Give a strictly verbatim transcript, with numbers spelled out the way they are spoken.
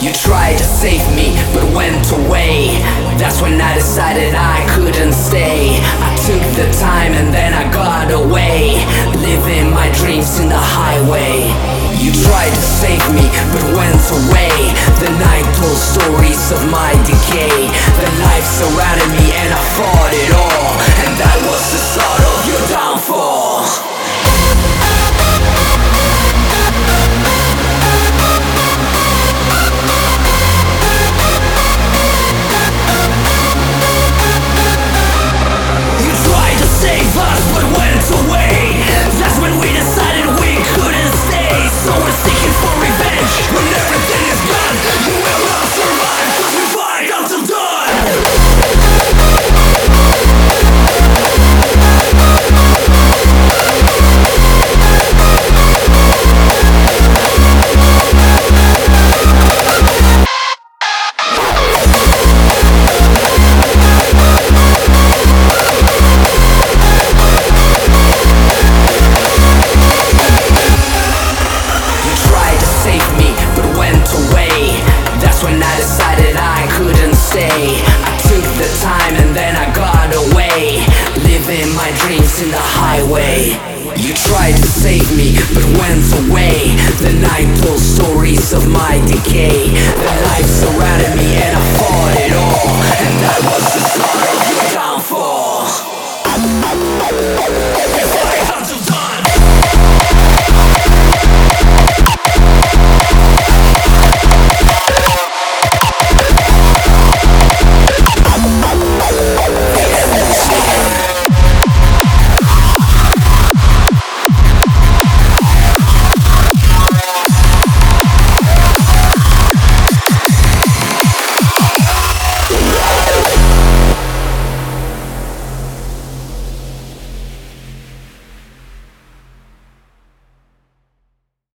You tried to save me, but went away. That's when I decided I couldn't stay. I took the time and then I got away, living my dreams in the highway. You tried to save me, but went away. The night told stories of my decay. The life surrounded me and I fought it all, and that was the start of your downfall. Save us, but went away. That's when we decided we couldn't stay. So we're seeking for revenge. When everything is gone, you will not survive, 'cause we fight until dawn. I took the time and then I got away, living my dreams in the highway. You tried to save me, but went away. The night told stories of my decay. The life surrounded me and I fought it all, and that was the start of your downfall. We fight until